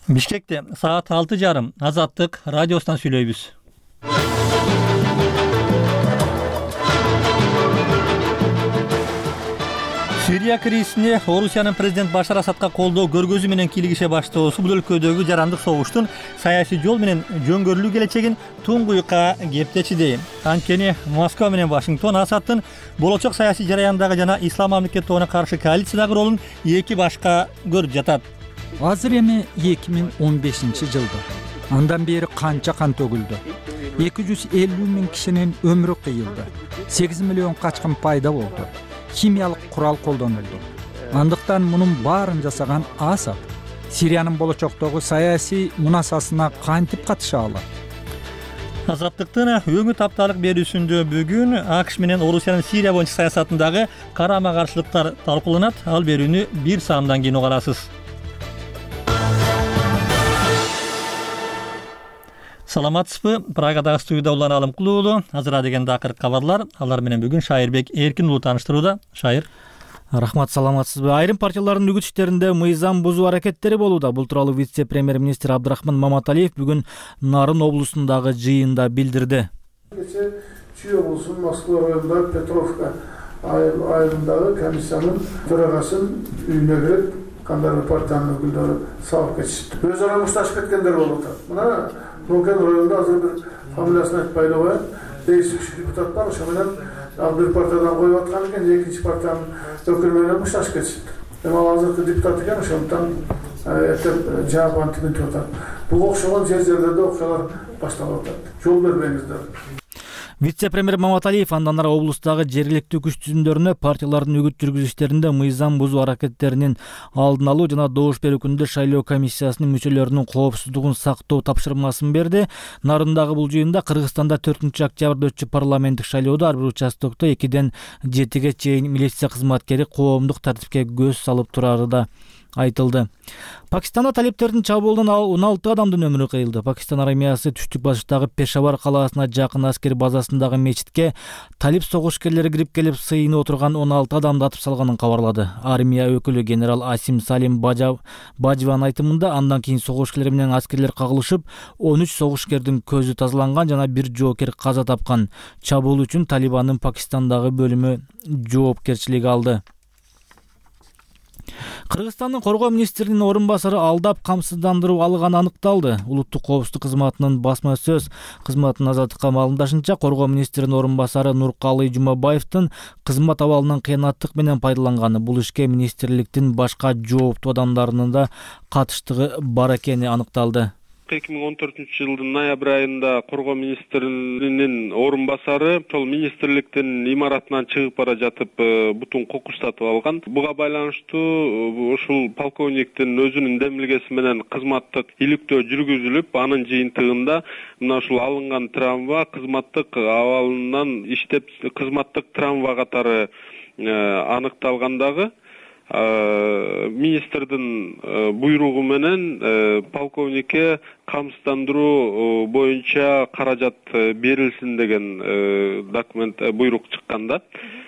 Бишкекте саат 6:30 Азаттык радиосунан сүйлөйбүз. Сирия кризисине Орусиянын президент Башар Асадка колдоо көргөзүү менен кийлигише баштоосу бул өлкөдөгү жарандык согуштун саясий жол менен жөнгөрүлүү келечегин туңгуйка кептечи дейм. Анткени Москва менен Вашингтон Асадтын болочок саясий жараяндагы жана ислам мамлекет тобуна каршы коалициядагы ролун эки башка көрүп жатат. Азыр эми 2015-жылда. Андан бери канча кан төгүлдү. 250 миң кишинин өмүрү кыйылды. 8 миллион качкын пайда болду. Химиялык курал колдонулду. Андыктан мунун баарын жасаган Асад Сириянын болочоктогу саясий мунасасына кантип катыша алат? Азаттыктын өңү тапталык берүүсүндө бүгүн АКШ менен Орусиянын Сирия боюнча саясатындагы карама каршылыктар талкууланат. Ал берүүнү бир саамдан кийин угарасыз. Саламатсызбы? Прагадагы студияда Улан Алымкулуу уулу. Азыр деген акыркы кабарлар. Алар менен бүгүн Шайырбек Эркин уулу тааныштырууда. Шайыр. Рахмат, саламатсызбы? Айрым партиялардын үгүтүштөрүндө мыйзам бузуу аракеттери болууда. Бул тууралуу вице-премьер-министр Абдрахман Маматалиев бүгүн Нарын облусундагы жыйында билдирди. Кече Чүй облусунун Москва районундагы Петровка айылындагы комиссиянын төрагасын үйүнө кирип, кандайдыр партиянын өкүлдөрү сабап кетишти. Өз ара мушташып кеткендер болуп атат. Мына Локен районунда азыр бир фамилиясын айтпай эле коеюн. Действующий депутат бар, ошо менен бир партиядан коюп аткан экен, экинчи партиянын өкүлү менен мушташып кетишти. Эми азыркы депутат экен, ошондуктан эптеп жаап антип атат. Буга окшогон жерлерде окуялар башталып атат. Жол бербеңиздер. Вице-премьер Маматалиев андан ары облустагы жергиликтүү күч түзүмдөрүнө партиялардын үгүт жүргүзүштөрүндө мыйзам бузуу аракеттеринин алдын алуу жана добуш берүү күнүндө шайлоо комиссиясынын мүчөлөрүнүн коопсуздугун сактоо тапшырмасын берди. Нарындагы бул жыйында Кыргызстанда 4-октябрда өтчү парламенттик шайлоодо ар бир участокто 2-ден 7-ге чейин милиция кызматкери коомдук тартипке көз салып турары да айтылды. Пакистанда талиптердин чабуулунан 16 адамдын өмүрү кыйылды. Пакистан армиясы түштүк башыштагы Пешавар калаасына жакын аскер базасындагы мечитке талип согушкерлери кирип келип сыйынып отурган 16 адамды атып салганын кабарлады. Армия өкүлү генерал Асим Салим Бажван айтымында андан кийин согушкерлер менен аскерлер кагылышып, 13 согушкердин көзү тазаланган жана бир жоокер каза тапкан. Чабуул үчүн Талибандын Пакистандагы бөлүмү жоопкерчилик алды. Кыргызстандын коргоо министринин орун басары алдап камсыздандыруу алганы аныкталды. Улуттук коопсуздук кызматынын басма сөз кызматынын Азаттыкка маалымдашынча, коргоо министринин орун басары Нуркалый Жумабаевдин кызмат абалынан кыянаттык менен пайдаланганы, бул ишке министрликтин башка жооптуу адамдарынын да катыштыгы бар экени аныкталды. 2014-жылдын ноябрь айында коргоо министринин орун басары ошол министрликтин имаратынан чыгып бара жатып бутун кокустатып алган. Буга байланыштуу ушул полковниктин өзүнүн демилгеси менен кызматтык иликтөө жүргүзүлүп, анын жыйынтыгында мына ушул алынган травма кызматтык абалынан иштеп кызматтык травма катары аныкталгандагы министрдин буйругу менен полковникке камсыздандыруу боюнча каражат берилсин деген документ буйрук чыкканда,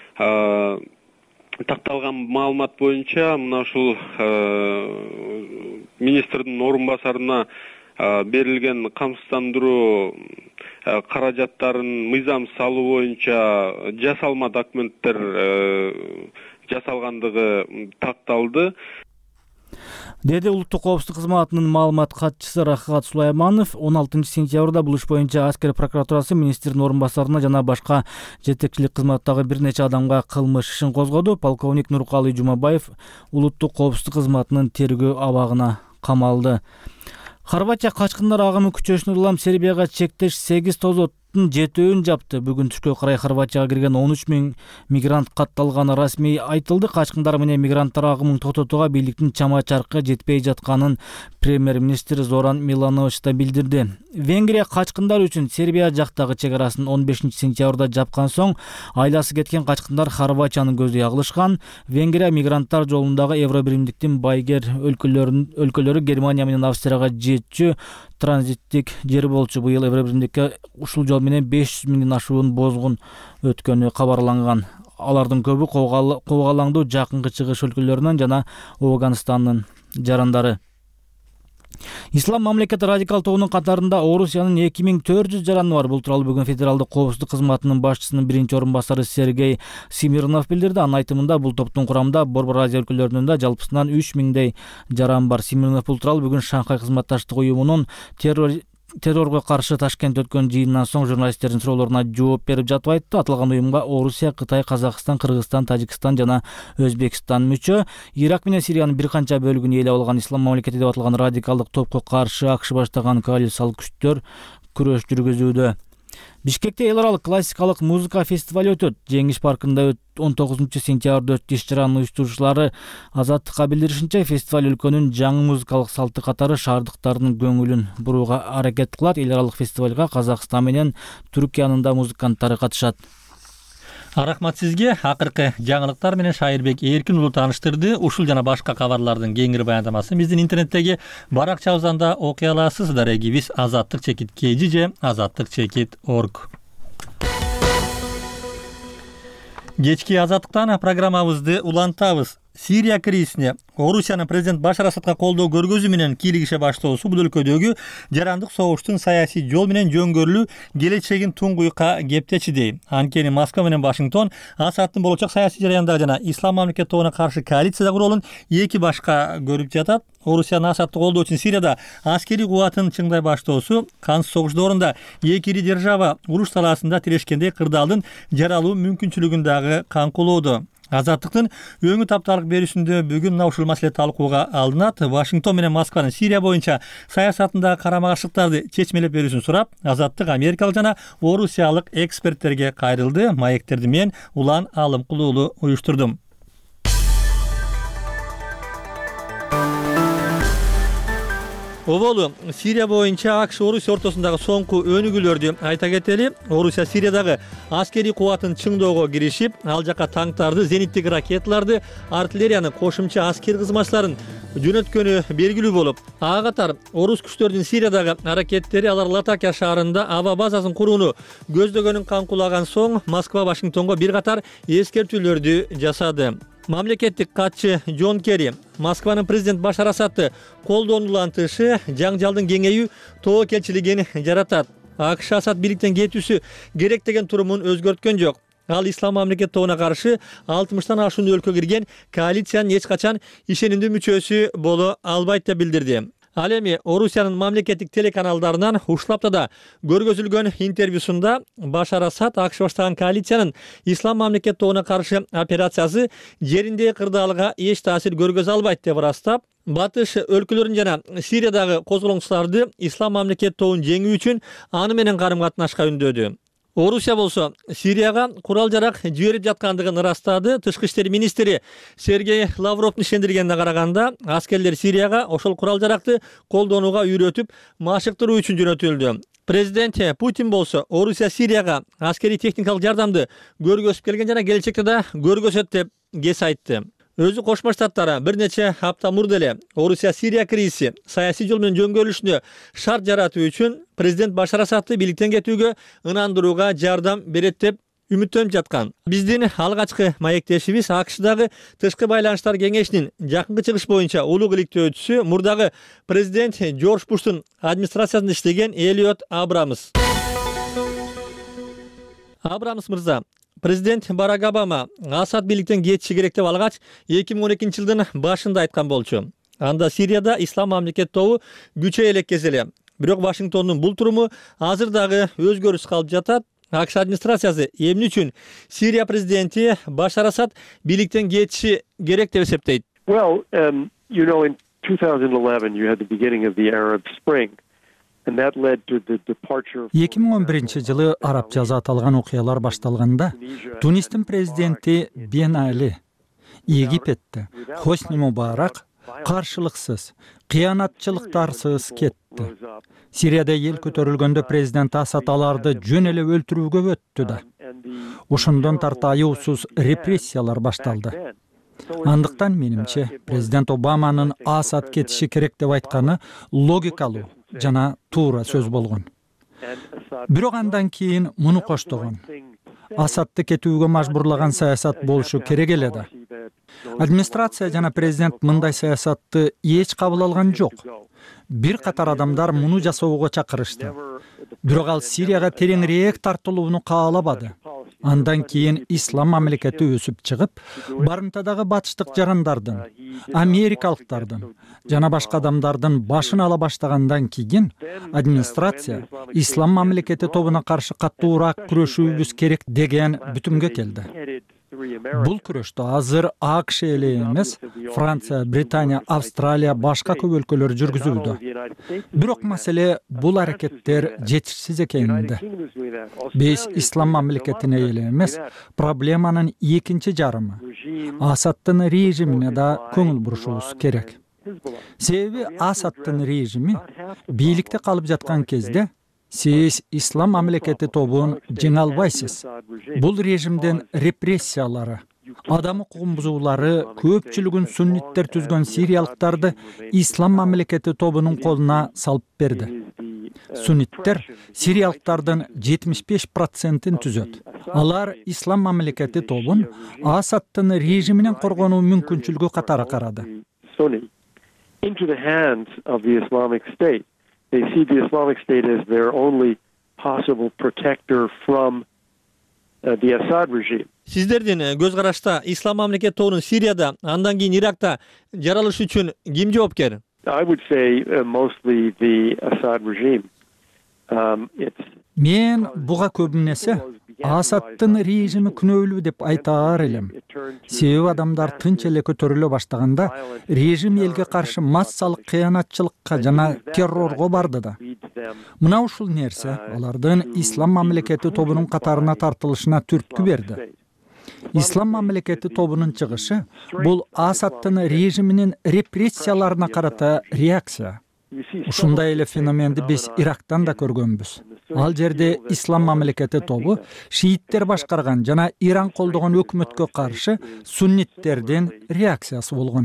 такталган маалымат боюнча мына ушул министрдин орун басарына берилген камсыздандыруу каражаттарын мыйзам салуу боюнча жасалма документтер жасалгандыгы такталды, деди улуттук коопсуздук кызматынын маалымат катчысы Рахат Сулайманов. 16-сентябрда бул иш боюнча аскер прокуратурасы министрдин орун басарына жана башка жетекчилик кызматтагы бир нече адамга кылмыш ишин козгоду. Полковник Нуркалый Жумабаев улуттук коопсуздук кызматынын тергөө абагына камалды. Хорватия качкындар агымы күчөшүнө улам Сербияга чектеш 8 тозоттун жетөөнүн жапты. Бүгүн түшкө карай Хорватияга кирген 13 миң мигрант катталганы расмий айтылды. Качкындар менен мигранттар агымын токтотууга бийликтин чама чаркы жетпей жатканын премьер-министр Зоран Миланович да билдирди. Венгрия качкындар үчүн Сербия жактагы чек арасын 15-сентябрда жапкан соң айласы кеткен качкындар Хорватиянын көзү агылышкан. Венгрия мигранттар жолундагы Евробиримдиктин байгер өлкөлөрү Германия менен Австрияга жетчү транзиттик жер болчу. Быйыл Евробиримдикке ушул жол менен 500 миңден ашуун бозгун өткөнү кабарланган. Алардын көбү Коогалаңдуу жакынкы чыгыш өлкөлөрүнөн жана Афганистандын жарандары. Ислам мамлекети радикал тобунун катарында Орусиянын 2400 жараны бар. Бул тууралуу бүгүн Федералдык коопсуздук кызматынын башчысынын биринчи орун басары Сергей Смирнов билдирди. Анын айтымында бул топтун курамында Борбор Азия өлкөлөрүнүн да жалпысынан 3000дей жаран бар. Смирнов бул тууралуу бүгүн Шанхай кызматташтык уюмунун террорго каршы Ташкентте өткөн жыйындан соң журналисттердин суроолоруна жооп берип жатып айтты. Аталган уюмга Орусия, Кытай, Казакстан, Кыргызстан, Тажикстан жана Өзбекстан мүчө. Ирак менен Сириянын бир канча бөлүгүн ээлеп алган Ислам мамлекети деп аталган радикалдык топко каршы АКШ баштаган коалициялык күчтөр күрөш жүргүзүүдө. Бишкекте эл аралык классикалык музыка фестиваль өтөт. Жеңиш паркында 19-сентябрда өттү. Иш чаранын уюштуруучулары Азаттыкка билдиришинче, фестиваль өлкөнүн жаңы музыкалык салты катары шаардыктардын көңүлүн бурууга аракет кылат. Эл аралык фестивалга Казакстан менен Түркиянын да музыканттары катышат. Рахмат сизге. Акыркы жаңылыктар менен Шайырбек Эркин уулу тааныштырды. Ушул жана башка кабарлардын кеңири баяндамасын биздин интернеттеги баракчабыздан да окуй аласыз. Дарегибиз azattik.kg же azattik.org. Кечки Азаттыктан программабызды улантабыз. Сирия кризисине Орусиянын президент Башар Асадка колдоо көргөзүү менен кийлигише баштоосу бул өлкөдөгү жарандык согуштун саясий жол менен жөнгөрүлүү келечегин туңгуйка кептечи дейм. Анткени Москва менен Вашингтон Асадтын болочок саясий жараяндагы жана Ислам мамлекети тобуна каршы коалицияда куролун эки башка көрүп жатат. Орусиянын Асадты колдоо үчүн Сирияда аскерий кубатын чыңдай баштоосу кансыз согуш доорунда эки ири держава уруш талаасында тирешкендей кырдаалдын жаралуу мүмкүнчүлүгүн дагы каңкулоодо. Азаттыктын өңү тапталык берүүсүндө бүгүн мына ушул маселе талкууга алынат. Вашингтон менен Москванын Сирия боюнча саясатындагы карама-каршылыктарды чечмелеп берүүсүн сурап, Азаттык америкалык жана орусиялык эксперттерге кайрылды. Маектерди мен Улан Алымкулуу уулу уюштурдум. Оболу Сирия боюнча АКШ Орусия ортосундагы соңку өнүгүүлөрдү айта кетели. Орусия Сириядагы аскерий кубатын чыңдоого киришип, ал жака танктарды, зениттик ракеталарды, артиллерияны, кошумча аскер кызмачтарын жөнөткөнү белгилүү болуп, ага катар орус күчтөрдүн Сириядагы аракеттери алар Латакия шаарында аба базасын курууну көздөгөнүн каңкулаган соң Москва Вашингтонго бир катар эскертүүлөрдү жасады. Мамлекеттик катчы Джон Керри Москванын президент Башар Асадты колдоону улантышы жаңжалдын кеңейүү тобокелчилигин жаратат. АКШ Асад бийликтен кетүүсү керек деген турумун өзгөрткөн жок. Ал Ислам мамлекети тобуна каршы 60тан ашуун өлкө кирген коалициянын эч качан ишенимдүү мүчөсү боло албайт деп билдирди. Ал эми Орусиянын мамлекеттик телеканалдарынан ушул аптада көргөзүлгөн интервьюсунда Башар Асад АКШ баштаган коалициянын Ислам мамлекети тобуна каршы операциясы жериндеги кырдаалга эч таасир көргөзө албайт деп ырастап, батыш өлкөлөрүн жана Сириядагы козголоңчуларды Ислам мамлекети тобун жеңүү үчүн аны менен карым-катнашка үндөдү. Орусия болсо Сирияга курал-жарак жиберип жаткандыгын ырастады. Тышкы иштер министри Сергей Лавровдун ишендиргенине караганда, аскерлер Сирияга ошол курал-жаракты колдонууга үйрөтүп, машыктыруу үчүн жөнөтүлдү. Президент Путин болсо Орусия Сирияга аскерий техникалык жардамды көргөзүп келген жана келечекте да көргөзөт деп кес айтты. Өзү Кошмо Штаттар бир нече апта мурда эле Орусия Сирия кризиси саясий жол менен жөнгөрүлүшүнө шарт жаратуу үчүн президент Башар Асадты бийликтен кетүүгө ынандырууга жардам берет деп үмүттөнүп жаткан. Биздин алгачкы маектешибиз АКШдагы тышкы байланыштар кеңешинин жакынкы чыгыш боюнча улуг иликтөөчүсү мурдагы президент Джордж Буштун администрациясында иштеген Элиот Абрамс. Абрамс мырза, президент Барак Обама Асад бийликтен кетиши керек деп алгач 2012-жылдын башында айткан болчу. Анда Сирияда Ислам мамлекети тобу күчөй элеккезе эле. Бирок Вашингтондун бул туруму азыр дагы өзгөрүш калып жатат. АКШ администрациясы эмне үчүн Сирия президенти Башар Асад бийликтен кетиши керек деп эсептейт? Well, in 2011 you had the beginning of the Arab Spring. 2011-жылы арабча аталган окуялар башталганда Тунистин президенти Бен Али Египетте Хосни Мубарак каршылыксыз, кыянатчылыктарсыз кетти. Сирияда эл көтөрүлгөндө президент Асад аларды жөн эле өлтүрүүгө өттү да. Ошондон тарта аюусуз репрессиялар башталды. Андыктан менимче президент Обаманын Асад кетиши керек деп айтканы логикалуу жана туура сөз болгон. Бирок андан кийин муну коштогон. Асадты кетүүгө мажбурлаган саясат болушу керек эле да. Администрация жана президент мындай саясатты эч кабыл алган жок. Бир катар адамдар муну жасоого чакырышты. Бирок ал Сирияга тереңирээк тартылууну каалабады. Андан кийин ислам мамлекети өсүп чыгып, барымтадагы батыштык жарандардын, америкалыктардын жана башка адамдардын башын ала баштагандан кийин администрация ислам мамлекети тобуна каршы каттуураак күрөшүүбүз керек деген бүтүмгө келди. Бул күрөштү азыр АКШ эле эмес, Франция, Британия, Австралия, башка көп өлкөлөр жүргүзүүдө. Бирок маселе бул аракеттер жетишсиз экенинде. Биз ислам мамлекетине эле эмес, проблеманын экинчи жарымы Асадтын режимине да көңүл бурушубуз керек. Себеби Асадтын режими бийликте калып жаткан кезде сиз ислам мамлекети тобун жеңе албайсыз. Бул режимдин репрессиялары, адам укугун бузуулары көпчүлүгүн сунниттер түзгөн сириялыктарды ислам мамлекети тобунун колуна салып берди. Сунниттер сириялыктардын 75%-ин түзөт. Алар ислам мамлекети тобун Асадтын режиминен коргонуу мүмкүнчүлүгү катары карады. Into the hands of the Islamic State. They see the Islamic State as their only possible protector from the Assad regime. Сиздердин көз карашта ислам мамлекет тобунун Сирияда, андан кийин Иракта жаралышы үчүн ким жоопкер? I would say mostly the Assad regime. Мен буга көбүнесе Асадтын режими күнөөлүү деп айтаар элем. Себеби адамдар тынч эле көтөрүлө баштаганда режим элге каршы массалык кыянатчылыкка жана террорго барды да. Мына ушул нерсе алардын ислам мамлекети тобунун катарына тартылышына түрткү берди. Ислам мамлекети тобунун чыгышы бул Асадтын режиминин репрессияларына карата реакция. Ушундай эле феноменди биз Ирактан да көргөнбүз. Ал жерде ислам мамлекети тобу шииттер башкарган жана Иран колдогон өкмөткө каршы сунниттердин реакциясы болгон.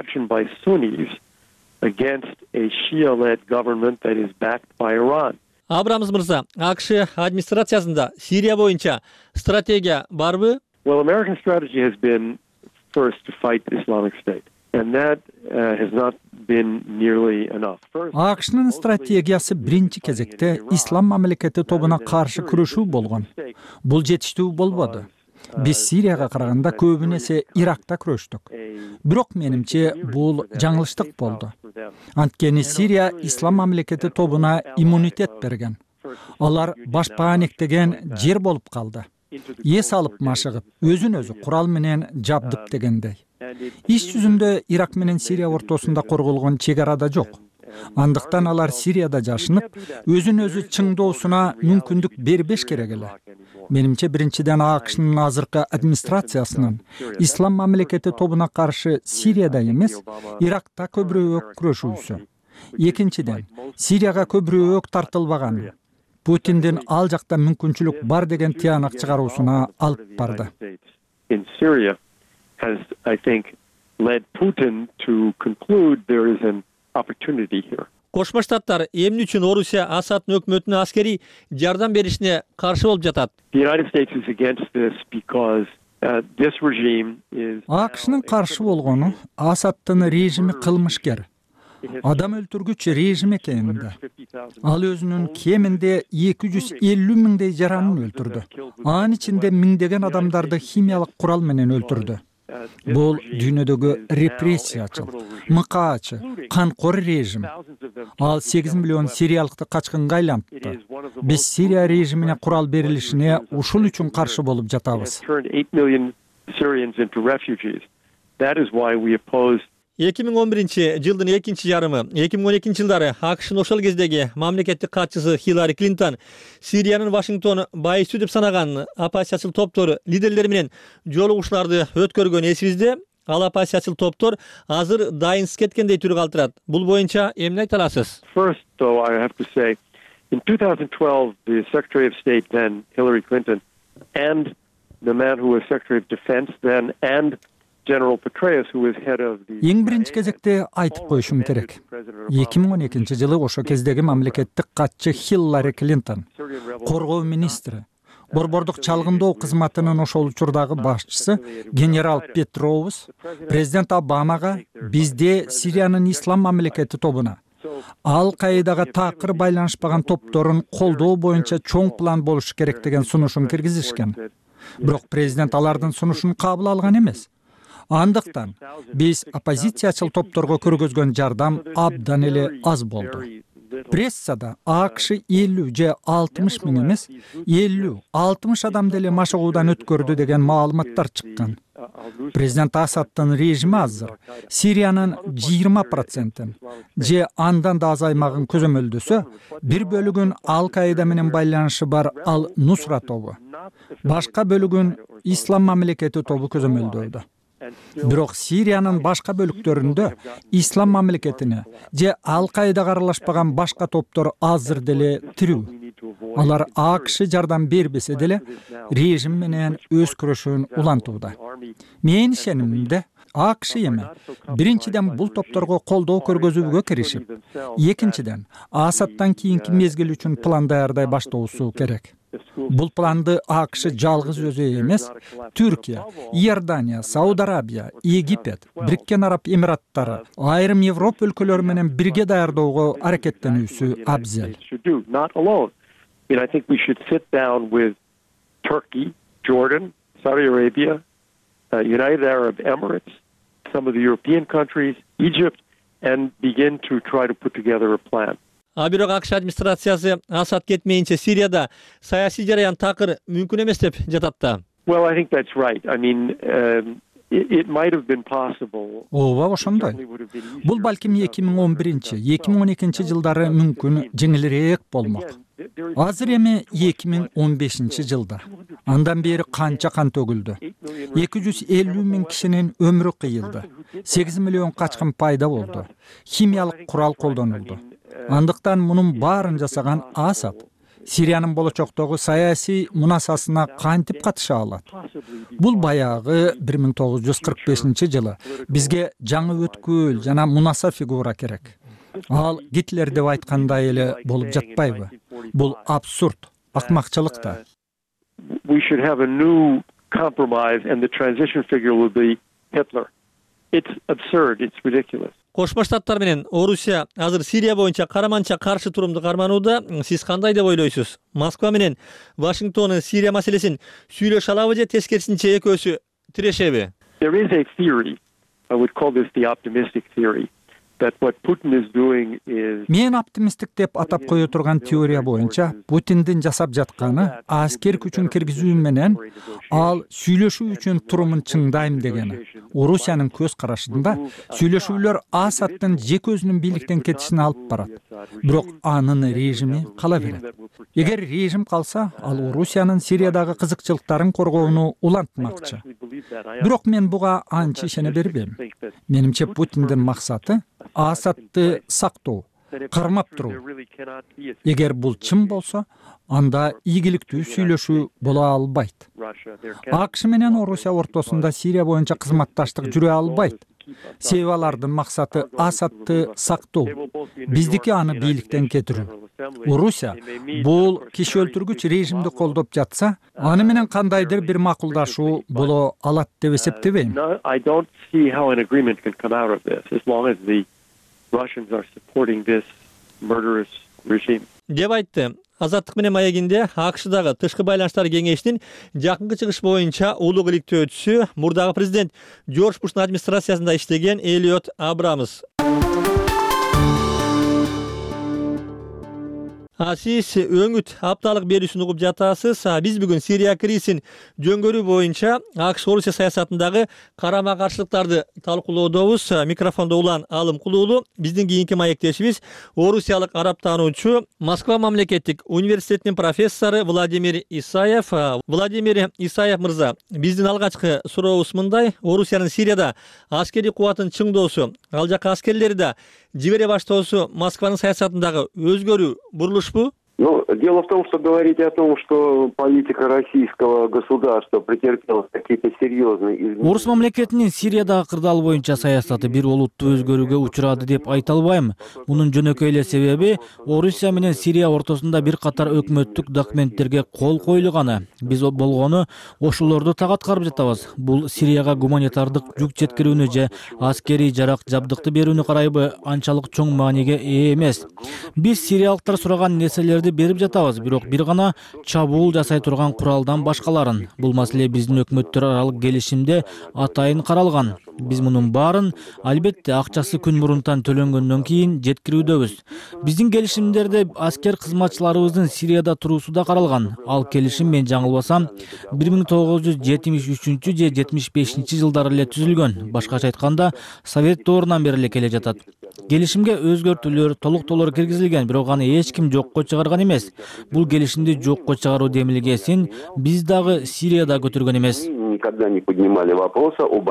Абрамс мырза, АКШ администрациясында Сирия боюнча стратегия барбы? Well, American strategy has been first to fight the Islamic State. And that has not been nearly enough. АКШнын стратегиясы биринчи кезекте ислам мамлекети тобуна каршы күрөшүү болгон. Бул жетиштүү болбоду. Биз Сирияга караганда көбүнесе Иракта күрөштүк. Бирок менимче бул жаңылыштык болду. Анткени Сирия ислам мамлекети тобуна иммунитет берген. Алар башпаанек деген жер болуп калды. Эс алып машыгып, өзүн өзү курал менен жабдып дегендей. Иш жүзүндө Ирак менен Сирия ортосунда корголгон чек ара да жок. Андыктан алар Сирияда жашынып, өзүн өзү чыңдоосуна мүмкүндүк бербеш керек эле. Менимче биринчиден АКШнын азыркы администрациясынын ислам мамлекети тобуна каршы Сирияда эмес, Иракта көбүрөөк күрөшүүсү. Экинчиден, Сирияга көбүрөөк тартылбаган. Путиндин ал жакта мүмкүнчүлүк бар деген тыянак чыгаруусуна алып барды. In Syria has, I think, led Putin to conclude there is an opportunity here. Кошмо Штаттар эмне үчүн Орусия Асадтын өкмөтүнө аскерий жардам беришине каршы болуп жатат? The United States is against this because this regime is АКШнын каршы болгону Асадтын режими кылмышкер. Адам өлтүргүч режим экенинде. Ал өзүнүн кеминде 250 миңдей жаранын өлтүрдү. Анын ичинде миңдеген адамдарды химиялык курал менен өлтүрдү. Бул дүйнөдөгү репрессиячыл, мыкаачы, канкор режим. Ал 8 миллион сириялыкты качкынга айлантты. Биз Сирия режимине курал берилишине ушул үчүн каршы болуп жатабыз. 2011 жылдын экинчи жарымы, 2012 жылдары АКШнын ошол кездеги мамлекеттик катчысы Хиллари Клинтон Сириянын Вашингтон байытуу деп санаган оппозициячыл топтору лидерлери менен жолугушууларды өткөргөн эсибизде. Ал оппозициячыл топтор азыр дайынсыз кеткендей түрү калтырат. Бул боюнча эмне айта аласыз? First, though, I have to say, in 2012, the Secretary of State then, Hillary Clinton, and the man who was Secretary of Defense then, and General Petraeus, who was head of the... Эң биринчи кезекте айтып коюшум керек. 2012 жылы ошо кездеги мамлекеттик катчы Хиллари Клинтон, коргоо министри, борбордук чалгындоо кызматынын ошол учурдагы башчысы генерал Петроус президент Обамага бизде Сириянын ислам мамлекети тобуна Ал-Каидага такыр байланышпаган топторун колдоо боюнча чоң план болушу керек деген сунушун киргизишкен. Бирок президент алардын сунушун кабыл алган эмес. Андыктан биз оппозициячыл топторго көргөзгөн жардам абдан эле аз болду. Прессада АКШ 50 же 60 миң эмес, 50-60 адам деле машыгуудан өткөрдү деген маалыматтар чыккан. Президент Асаддын режими азыр Сириянын 20% же андан да аз аймагын көзөмөлдөсө, бир бөлүгүн Ал-Каида менен байланышы бар Ал-Нусра тобу, башка бөлүгүн Ислам мамлекети тобу көзөмөлдөдү. Бирок Сириянын башка бөлүктөрүндө Ислам мамлекетине же Ал-Каидага аралашпаган башка топтор азыр деле тирүү. Алар АКШ жардам бербесе деле режим менен өз күрөшүн улантууда. Менин ишенимимде АКШ эми биринчиден бул топторго колдоо көргөзүүгө киришип, экинчиден Асадтан кийинки мезгил үчүн план даярдай баштоосу керек. Бул планды АКШ жалгыз өзү эмес, Түркия, Иордания, Сауд Арабия, Египет, Бириккен Араб Эмираттары, айрым Европа өлкөлөрү менен бирге даярдоого аракеттенүүсү абзел. I think we should sit down with Turkey, Jordan, Saudi Arabia, United Arab Emirates, some of the European countries, Egypt, and begin to try to put together a plan. Бирок АКШ администрациясы Асад кетмейинче Сирияда саясий жараян такыр мүмкүн эмес деп жатат да. Well, I think that's right. I mean, it might have been possible. Ооба, ошондой. Бул балким 2011-2012 жылдары мүмкүн жеңилирээк болмок. Азыр эми 2015 жылда. Андан бери канча кан төгүлдү. 250 миң кишинин өмүрү кыйылды. 8 миллион качкын пайда болду. Химиялык курал колдонулду. Андыктан мунун баарын жасаган Асад Сириянын болочоктогу саясий мунасасына кантип катыша алат? Бул баягы 1945 жылы бизге жаңы өткүл жана мунаса фигура керек. Ал Гитлер деп айткандай эле болуп жатпайбы? Бул абсурд, акмакчылык да. We should have a new compromise and the transition figure will be Hitler. It's absurd, it's ridiculous. Кошмо Штаттар менен Орусия азыр Сирия боюнча караманча каршы турумду карманууда. Сиз кандай деп ойлойсуз? Москва менен Вашингтон Сирия маселесин сүйлөшө алабы же тескерисинче экөөсү тирешеби? There is a theory, I would call this the optimistic theory, that what Putin is doing is... Мен оптимисттик деп атап кое турган теория боюнча Путиндин жасап жатканы аскер күчүн киргизүү менен ал сүйлөшүү үчүн турумун чыңдайм дегени. Орусиянын көз карашында сүйлөшүүлөр Асаддын жеке өзүнүн бийликтен кетишине алып барат. Бирок анын режими кала берет. Эгер режим калса, ал Орусиянын Сириядагы кызыкчылыктарын коргоону улантмакчы. Бирок мен буга анча ишене бербейм. Менимче Путиндин максаты Асадды сактоо, кармап туруу. Эгер бул чын болсо, анда ийгиликтүү сүйлөшүү боло албайт. АКШ менен Орусия ортосунда Сирия боюнча кызматташтык жүрө албайт. Себеби алардын максаты Асадды сактоо, биздики аны бийликтен кетирүү. Орусия бул киши өлтүргүч режимди колдоп жатса, аны менен кандайдыр бир макулдашуу боло алат деп эсептебейм. I don't see how an agreement can come out of this as long as the Russians are supporting this murderous regime. Деп айтты. Азаттык менен маегинде АКШдагы тышкы байланыштар кеңешинин жакынкы чыгыш боюнча улуг иликтөөчүсү, мурдагы президент Джордж Буштун администрациясында иштеген Элиот Абрамс. Сиз өңүт апталык берүүсүн угуп жатасыз. Биз бүгүн Сирия кризисин жөнгөрүү боюнча АКШ Орусия саясатындагы карама каршылыктарды талкуулоодобуз. Микрофондо Улан Алым Кулуулу, биздин кийинки маектешибиз орусиялык арабтануучу, Москва мамлекеттик университетинин профессору Владимир Исаев. Владимир Исаев мырза, биздин алгачкы сурообуз мындай: Орусиянын Сирияда аскерий кубатын чыңдоосу, ал жака аскерлери да жибере баштоосу Москванын саясатындагы өзгөрүү бурулушпу? No, Дело в том, что говорить о том, что политика российского государства претерпела какие-то серьезные изменения. Орус мамлекетинин Сириядагы кырдаал боюнча саясаты бир олуттуу өзгөрүүгө учурады деп айта албайм. Мунун жөнөкөй эле себеби Орусия менен Сирия ортосунда бир катар өкмөттүк документтерге кол коюлганы. Биз болгону ошолорду так аткарып жатабыз. Бул Сирияга гуманитардык жүк жеткирүүнү же аскерий жарак жабдыкты берүүнү карайбы анчалык чоң мааниге ээ эмес. Биз сириялыктар сураган нерселерди берип жатабыз, бирок бир гана чабуул жасай турган куралдан башкаларын. Бул маселе биздин өкмөттөр аралык келишимде атайын каралган. Биз мунун баарын албетте акчасы күн мурунтан төлөнгөндөн кийин жеткирүүдөбүз. Биздин келишимдерде аскер кызматчыларыбыздын Сирияда туруусу да каралган. Ал келишим, мен жаңылбасам, 1973 же 75 жылдары эле түзүлгөн. Башкача айтканда, Совет доорунан бери эле келе жатат. Келишимге өзгөртүүлөр, толуктоолор киргизилген, бирок аны эч ким жокко чыгарган эмес. Бул келишимди жокко чыгаруу демилгесин биз дагы Сирияда көтөргөн эмес. Никогда не поднимали вопроса об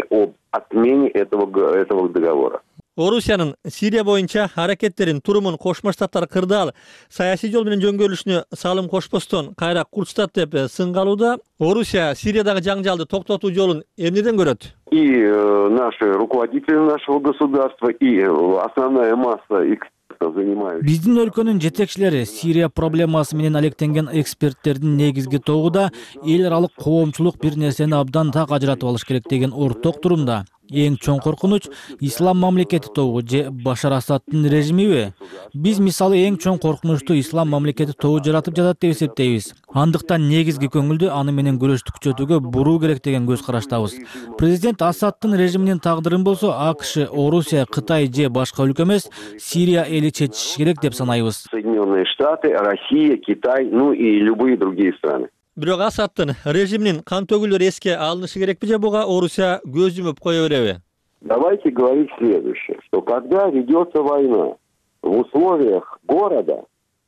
отмене этого договора. Орусиянын Сирия боюнча аракеттерин турумун Кошмо Штаттар кырдаал саясий жол менен жөнгөрүлүшүнө салым кошпостон кайра курчтат деп сынгалууда. Орусия Сириядагы жаңжалды токтотуу жолун эмнеден көрөт? И наши руководители нашего государства, и основная масса экспертов занимаются. Биздин өлкөнүн жетекчилери Сирия проблемасы менен алектенген эксперттердин негизги тобу эл аралык коомчулук бир нерсени абдан так ажыратып алыш керек деген орток турумда. Эң чоң коркунуч ислам мамлекети тобу же Башар Асадтын режимиби? Биз мисалы эң чоң коркунучту ислам мамлекети тобу жаратып жатат деп эсептейбиз. Андыктан негизги көңүлдү аны менен күрөштү күчөтүүгө буруу керек деген көз караштабыз. Президент Асадтын режиминин тагдырын болсо АКШ, Орусия, Кытай же башка өлкө эмес, Сирия эли чечиши керек деп санайбыз. Соединенные Штаты, Россия, Китай, ну и любые другие страны. Бирок Асадтын режиминин кан төгүлөрү эске алынышы керекпи же буга Орусия көз жумуп кое береби? Давайте говорить следующее, что когда ведется война в условиях города,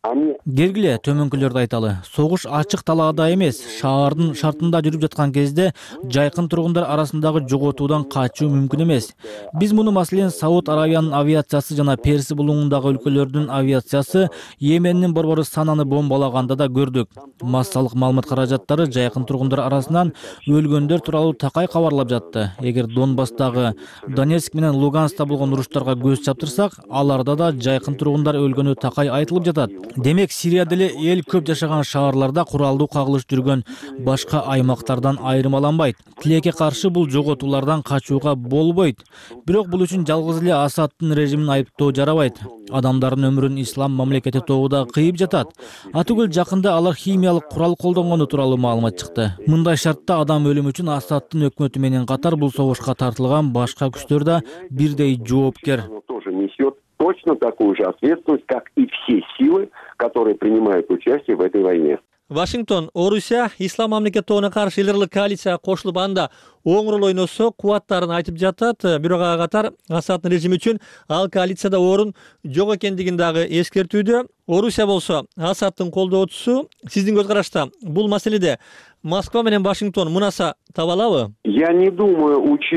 Гергиле төмөнкүлөрдү айталы. Согуш ачык талаада эмес, шаардын шартында жүрүп жаткан кезде жайкын тургундар арасындагы жоготуудан качуу мүмкүн эмес. Биз муну маселен Сауд Аравиянын авиациясы жана Перси булуңундагы өлкөлөрдүн авиациясы Йемендин борбору Сананы бомбалаганда да көрдүк. Массалык маалымат каражаттары жайкын тургундар арасынан өлгөндөр тууралуу такай кабарлап жатты. Эгер Донбасстагы Донецк менен Луганскта болгон уруштарга көз чаптырсак, аларда да жайкын тургундар өлгөнү такай айтылып жатат. Демек Сирияда эле эл көп жашаган шаарларда куралдуу кагылыш жүргөн башка аймактардан айырмаланбайт. Тилекке каршы бул жоготуулардан качууга болбойт. Бирок бул үчүн жалгыз эле Асадтын режимин айыптоо жарабайт. Адамдардын өмүрүн ислам мамлекети тобуда кыйып жатат. Атүгүл жакында алар химиялык курал колдонгону тууралуу маалымат чыкты. Мындай шартта адам өлүмү үчүн Асадтын өкмөтү менен катар бул согушка тартылган башка күчтөр да бирдей жоопкер. Точно такую же ответственность, как и все силы, которые принимают участие в этой войне. Вашингтон, Орусия, ислам мамлекет тобуна каршы элдерлик коалицияга кошулуп анда оң роль ойносо кубаттарын айтып жатат. Бирок ага катар Асадтын режими үчүн ал коалицияда орун жок экендигин дагы эскертүүдө. Орусия болсо Асадтын колдоочусу. Сиздин көз карашта бул маселеде Москва менен Вашингтон мунаса таба алабы? Я не думаю,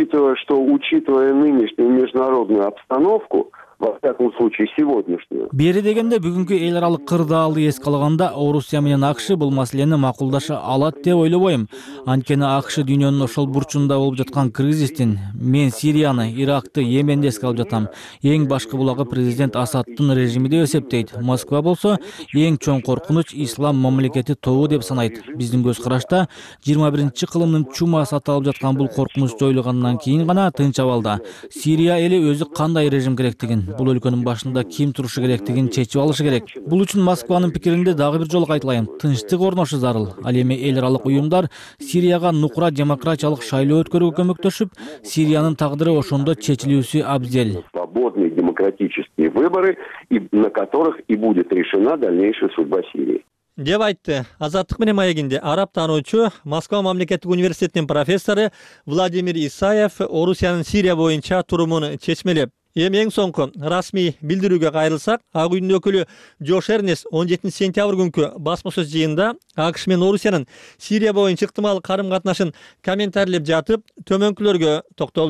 учитывая нынешнюю международную обстановку, во всяком случае сегодняшнюю. Бери дегенде бүгүнкү эл аралык кырдаалды эске алганда Орусия менен АКШ бул маселени макулдаша алат деп ойлобойм. Анткени АКШ дүйнөнүн ошол бурчунда болуп жаткан кризистин, мен Сирияны, Иракты, Йеменди эске алып жатам. Эң башкы булагы президент Асадтын режими деп эсептейт. Москва болсо эң чоң коркунуч ислам мамлекети тобу деп санайт. Биздин көз карашта 21-кылымдын чумасы аталып жаткан бул коркунуч жоюлгандан кийин гана тынч абалда Сирия эли өзү кандай режим керектигин, бул өлкөнүн башында ким турушу керектигин чечип алышы керек. Бул үчүн Москванын пикиринде дагы бир жолу кайталайм. Тынчтык орношу зарыл. Ал эми эл аралык уюмдар Сирияга нукура демократиялык шайлоо өткөрүүгө көмөктөшүп, Сириянын тагдыры ошондо чечилүүсү абзел. Свободные демократические выборы, на которых и будет решена дальнейшая судьба Сирии. Деп айтты Азаттык менен маегинде араб таануучу, Москва мамлекеттик университетинин профессору Владимир Исаев Орусиянын Сирия боюнча турумун чечмелеп. Эми эң соңку расмий билдирүүгө кайрылсак, ак үйдүн өкүлү Джош Эрнест 17 сентябрь күнкү басма сөз жыйынында АКШ менен Орусиянын Сирия боюнча ыктымал карым катнашын комментарийлеп жатып, төмөнкүлөргө токтолду.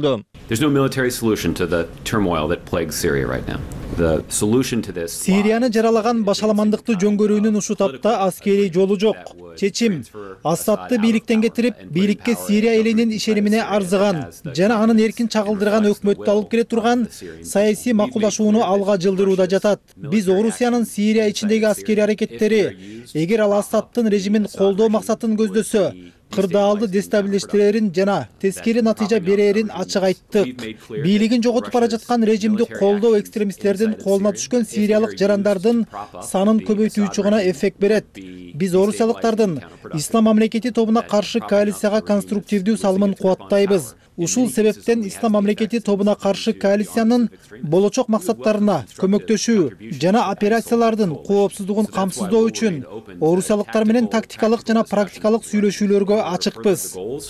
There's no military solution to the turmoil that plagues Syria right now. The solution to this Сирияны жаралаган башаламандыкты жөнгөрүүнүн ушу тапта аскерий жолу жок. Чечим Асадты бийликтен кетирип, бийликке Сирия элинин ишенимине арзыган жана анын эркин чагылдырган өкмөттү алып келе турган саясий макулдашууну алга жылдырууда жатат. Биз Орусиянын Сирия ичиндеги аскерий аракеттери, эгер ал Асадтын режимин колдоо максатын көздөсө, кырдаалды дестабилиштирерин жана тескери натыйжа берерин ачык айттык. Бийлигин жоготуп бара жаткан режимди колдоо экстремисттердин колуна түшкөн сириялык жарандардын санын көбөйтүүчү гана эффект берет. Биз орусиялыктардын Ислам мамлекети тобуна каршы коалицияга конструктивдүү салымын кубаттайбыз. Ушул себептен Ислам мамлекети тобуна каршы коалициянын болочок максаттарына көмөктөшүү жана операциялардын коопсуздугун камсыздоо үчүн орусиялыктар менен тактикалык жана практикалык сүйлөшүүлөргө ачыкпыз.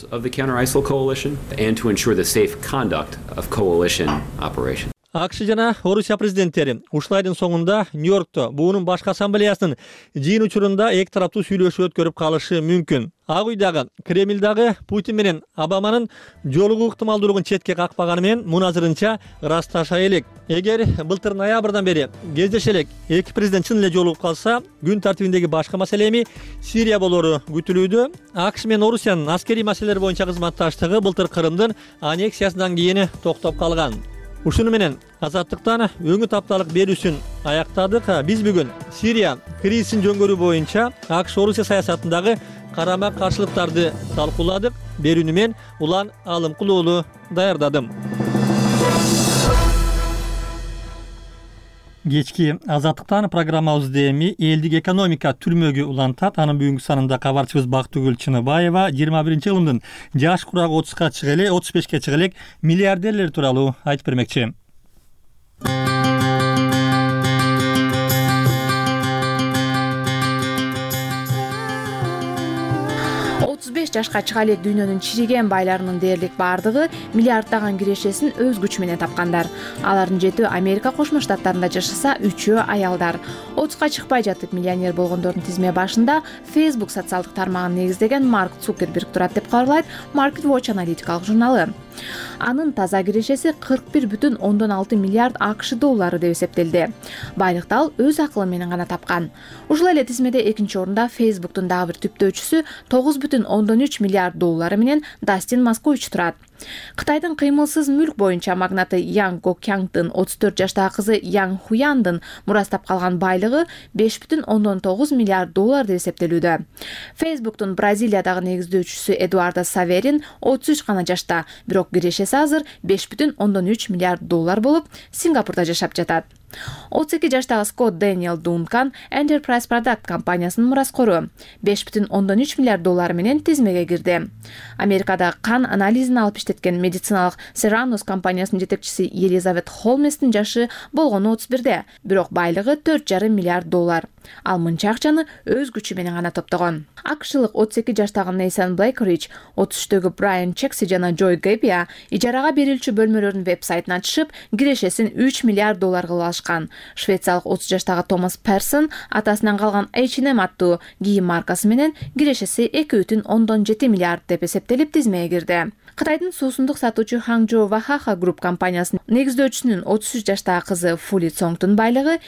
АКШ жана Орусия президенттери ушул айдын соңунда Нью-Йоркто буунун башкы ассамблеясынын жыйын учурунда эки тараптуу сүйлөшүү өткөрүп калышы мүмкүн. Ак уйдагы Кремлдагы Путин менен Обаманын жолугуу ыктымалдуулугун четке какпаганы менен муна ырасташа элек. Эгер былтыр ноябрдан бери кездеше элек эки президент чын эле жолугуп калса, күн тартибиндеги башкы маселе эми Сирия болору күтүлүүдө. АКШ менен Орусиянын аскерий маселелер боюнча кызматташтыгы былтыр Крымдын аннексиясынан кийин токтоп калган. Ушуну менен азаттыктан өңү тапталык берүүсүн аяктадык. Биз бүгүн Сирия кризисин жөнгөрүү боюнча АКШ Орусия саясатындагы карама каршылыктарды талкууладык. Берүүнү мен Улан Алымкул уулу даярдадым. Кечки азаттыктан программабызды эми элдик экономика түрмөгү улантат. Анын бүгүнкү санында кабарчыбыз Бактыгүл Чыныбаева 21-жылдын жаш курагы 30га чыга элек, 35ке чыга элек миллиардерлер тууралуу айтып бермекчи. 35 жашка чыга элек дүйнөнүн чириген байларынын дээрлик бардыгы миллиарддаган кирешесин өз күчү менен тапкандар. Алардын 7-өө Америка Кошмо Штаттарында жашаса, 3-өө аялдар. 30га чыкпай жатып миллионер болгондордун тизме башында Facebook социалдык тармагын негиздеген Марк Цукерберг турат деп кабарлайт Market Watch аналитикалык журналы. Анын таза кирешеси 41,6 миллиард АКШ доллары деп эсептелди. Байлыкты ал өз акылы менен гана тапкан. Ушул эле тизмеде экинчи орунда Facebook'тун дагы бир түптөөчүсү 9,3 миллиард доллары менен Дастин Маскович турат. Кытайдын кыймылсыз мүлк боюнча магнаты Ян Гокянгдын 34 жаштагы кызы Ян Хуяндын мурастап калган байлыгы 5,9 миллиард доллар деп эсептелүүдө. Facebook'тун Бразилиядагы негиздөөчүсү Эдуардо Саверин 33 гана жашта, бирок кирешеси азыр 5,3 миллиард доллар болуп, Сингапурда жашап жатат. 32 жаштагы Скотт Дэниел Дункан Enterprise Product компаниясынын мураскору 5,3 миллиард доллар менен тизмеге кирди. Америкада кан анализин алып иштеткен медициналык Serranos компаниясынын жетекчиси Елизавет Холместин жашы болгону 31-де, бирок байлыгы 4,5 миллиард доллар. Ал мынча акчаны өз күчү менен гана топтогон. АКШлык 32 жаштагы Нейсан Блейкридж, 33-төгү Брайан Чекси жана Джой Гэбия ижарага берилчү бөлмөлөрдүн веб-сайтын ачышып, кирешесин 3 миллиард доллар кылып алышкан. Швециялык 30 жаштагы Томас Персон атасынан калган H&M аттуу кийим маркасы менен кирешеси 2,7 миллиард деп эсептелип тизмеге кирди. Кытайдын суусундук сатуучу Hangzhou Wahaha Group компаниясынын негиздөөчүсүнүн 33 жаштагы кызы Фули Цонгтун байлыгы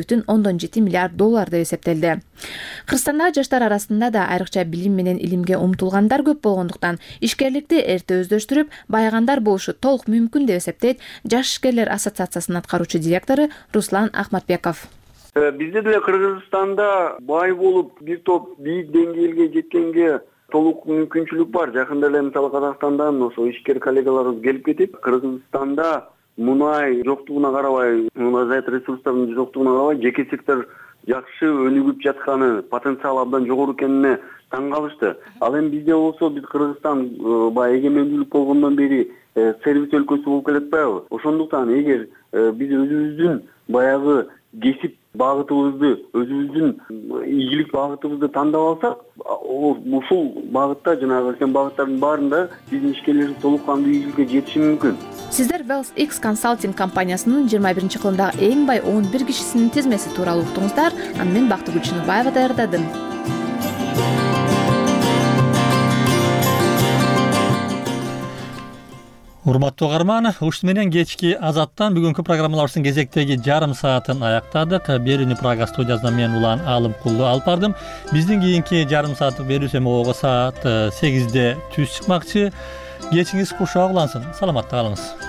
2,7 миллиард доллар деп эсептелди. Кыргызстандагы жаштар арасында да айрыкча билим менен илимге умтулгандар көп болгондуктан ишкерликти эрте өздөштүрүп, байыгандар болушу толук мүмкүн деп эсептейт Жаш ишкерлер ассоциациясынын аткаруучу директору Руслан Ахматбеков. Бизде деле Кыргызстанда бай болуп, бир топ бийик деңгээлге жеткенге толук мүмкүнчүлүк бар. Жакында эле мисалы Казакстандан ошо ишкер коллегаларыбыз келип кетип, Кыргызстанда мунай жоктугуна карабай, мунай ресурстардын жоктугуна карабай, жеке сектор жакшы өнүгүп жатканы, потенциал абдан жогору экенине таң калышты. Ал эми бизде болсо, биз Кыргызстан баягы эгемендүүлүк болгондон бери сервис өлкөсү болуп келатпайбы? Ошондуктан эгер биз өзүбүздүн баягы кесип багытыбызды, өзүбүздүн ийгилик багытыбызды тандап алсак, ушул багытта жанагы сен багыттардын баарында биздин ишкерлер толук кандуу ийгиликке жетиши мүмкүн. Сиздер Wealth X Consulting компаниясынын 21-кылымдагы эң бай 11 кишисинин тизмеси тууралуу уктуңуздар. Аны мен Бактыгүл Чыныбаева даярдадым. Урматтуу угарман, ушул менен кечки Азаттан бүгүнкү программаларыбыздын кезектеги жарым саатын аяктадык. Берүүнү Прага студиясынан мен Улан Алымкулду алып бардым. Биздин кийинки жарым сааттык берүүсү могу саат 8-де түз чыкмакчы. Кечиңиз кушак улансын. Саламатта калыңыз.